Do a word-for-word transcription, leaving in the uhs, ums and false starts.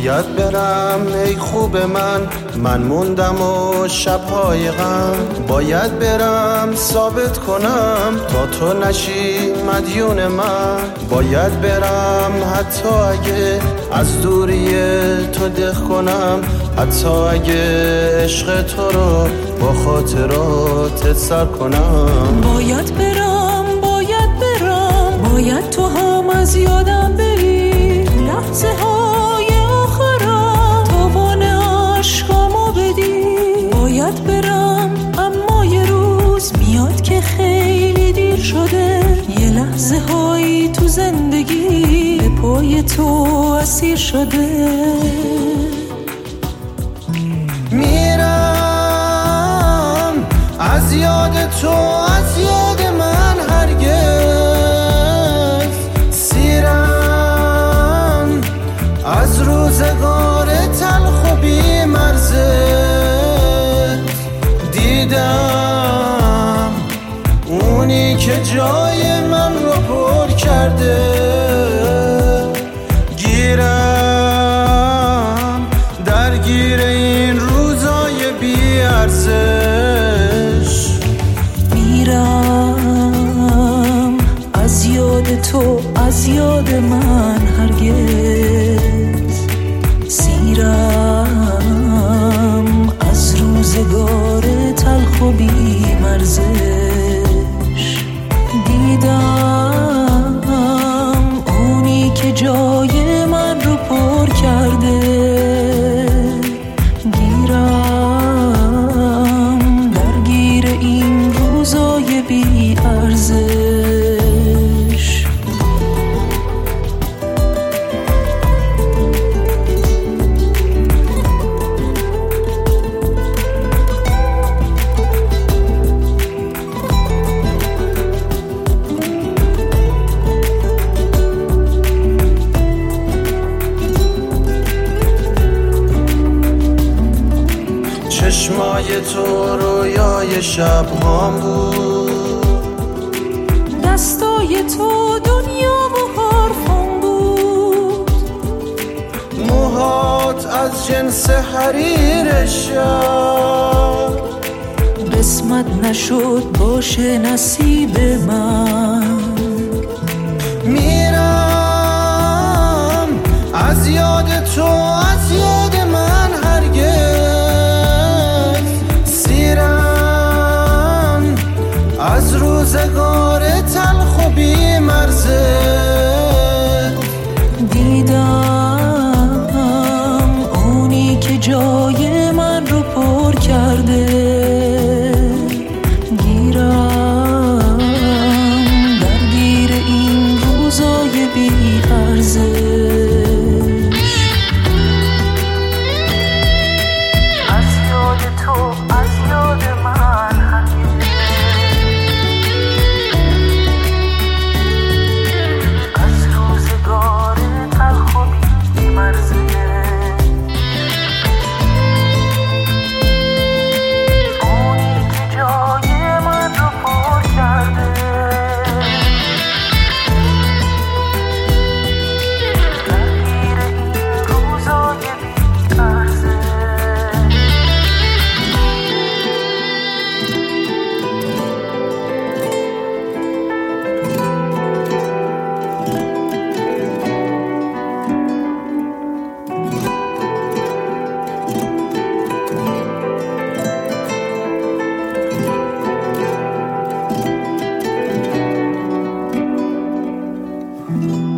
باید برم ای خوب من، من موندم و شبهای غم. باید برم ثابت کنم تا تو نشی مدیون من. باید برم حتی اگه از دوری تو دق کنم، حتی اگه عشق تو رو با خاطرات سر کنم. باید برم باید برم باید تو هم از یادم بری، لحظه های آخرم تاوان عشقامو بدی. باید برم اما یه روز میاد که خیلی دیر شده، یه لحظه هایی تو زندگی به پای تو اسیر شده. میرم از یاد تو، از یاد من هرگز سیرم، از روزگار تلخ و بی مرزت. دیدم اونی که جای من رو پر کرده، گیرم درگیر این روزای بی ارزش. میرم از یاد تو، از یاد من هرگز سیرم، از روزگار تلخ و بی مرزش. دیدم اونی که جای من رو پر کرده، گیرم درگیر این روزای بی ارزش. چشمای تو رویای شبهام بود، دستای تو دنیا و حرفم بود. موهات از جنس حریر شب، قسمت نشد باشه نصیب من. میرم از یاد تو، از یاد من هرگز سیرم، از روزگار تلخ و بی مرزت. دیدم اونی که جای من رو پر کرده، گیرم درگیر این روزای بی ارزش. از یاد تو، از یاد من هرگز، از روزگار تلخ و بی مرزش. Mm-hmm.